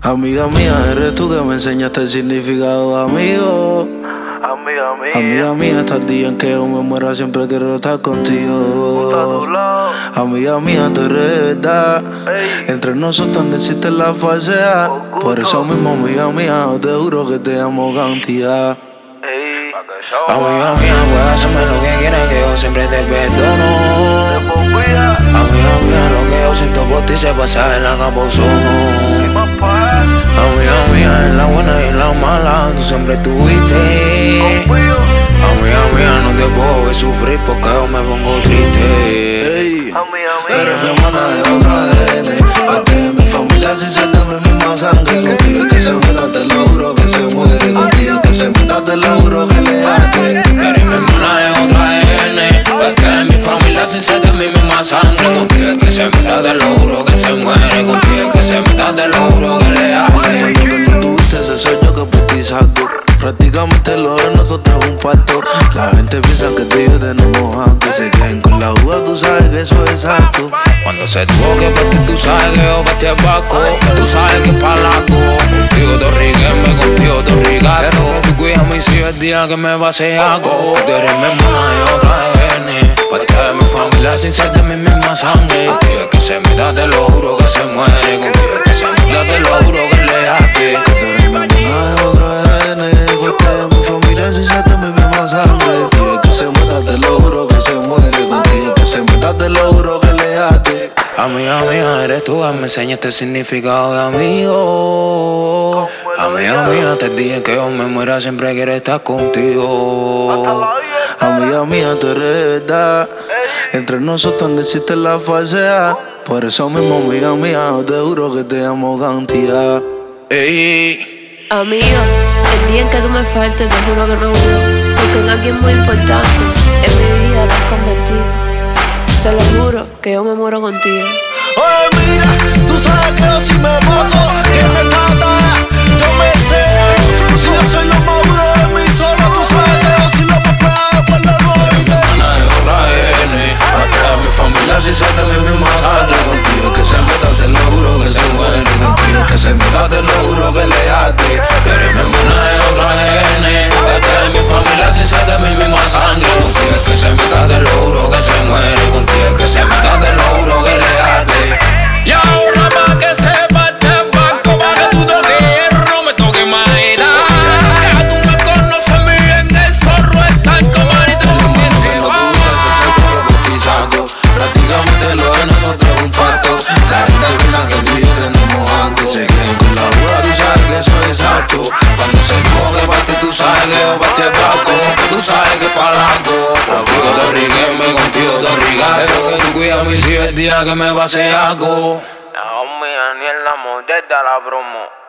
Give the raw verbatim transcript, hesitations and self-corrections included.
Amiga mía, eres tú que me enseñaste el significado de amigo. Amiga mía, Amiga mía, hasta el día en que yo me muera siempre quiero estar contigo. junto a tu lado. Amiga mía, tú eres verdad. Ey. Entre nosotros no existe la falsedad. Por Por eso gusto. mismo, amiga mía, yo te juro que te amo cantidad. Ey, pa' que Amiga mía, puedes hacerme lo que quieras, que yo siempre te perdono. te confía, Amiga mía, lo que yo siento por ti se pasa en la capozono. mi papá, Amiga mía, en la buena y en la mala, tú siempre estuviste. confío. Amiga mía, no te puedo ver sufrir porque yo me pongo triste. Ey, Amiga eres mi mía, hermana de otra A D N. Parte de mi familia si se da mi misma sangre. Contigo que se meta, te lo juro que se muere. Contigo que se meta, te lo juro que le hace. Eres mi hermana de otra A D N. Porque en mi familia sin ser de mi misma sangre. Contigo es que se meta, te lo juro que se muere. Contigo es que se meta, te lo juro que le hace. Cuando que no tuviste ese sueño que por ti saco. Prácticamente lo de nosotros es un pacto. La gente piensa que tú y yo tenemos algo. Se queden con la duda, tú sabes que eso es exacto. Cuando se tuvo que partir, tú sabes que yo partí el barco. Que tú sabes que es palaco. Contigo te rigueme, contigo te rigato. Pero que tú cuidas mis hijos el día que me pase algo. Que tú eres mi hermana y otra A D N. Parte de mi familia sin ser de mi misma sangre. Contigo es que se meta, te lo juro que se muere. Contigo es que se meta, te lo juro que le hace. Que tú eres mi hermana de otra A D N. Porque de mi familia si se te mi misma sangre. Contigo que se meta, te lo juro que se muere. Contigo que se meta, te lo juro que le hace. Amiga mía, eres tú que me enseñaste el significado de amigo. Amiga mía, te dije que yo me muera, siempre quiero estar contigo. Amiga mía, tú eres verdad. Entre nosotros no existe la falsedad. Por eso mismo, amiga mía, yo te juro que te amo cantidad. Ey. Amigo, el día en que tú me faltes, te juro que no vuelvo. Porque en alguien muy importante en mi vida lo has convertido. Te lo juro que yo me muero contigo. Oye, mira, tú sabes que yo sí me paso. Que en esta batalla yo me sé. Si yo soy lo más duro de mí solo, tú sabes que yo sí lo más pegado por la nueva y te Hasta mi familia si se de mi misma sangre. Contigo que se meta, te lo juro que se muere. Contigo que se meta, te lo juro que le hace. Eres mi hermana de otra A D N. Hasta mi familia si se de mi misma sangre. Contigo es que se meta, te lo juro que se muere. Contigo es que se meta, te lo juro que le hace. Y ahora pa' que sepa este banco, pa' que tú toques hierro, no me toques madera. Ya tú me conoces muy bien, el zorro está en comanito. Prácticamente lo de nosotros es un pacto. La gente piensa que tú y yo tenemos algo. Se queden con la duda, tú sabes que eso es exacto. Cuando se coge parte, tú sabes que yo partí el barco. Que tú sabes que es palaco. Contigo te rigueme, contigo te rigato. Pero que tú cuidas mis hijos el día que me pase algo. la mía ni en la modesta la promo.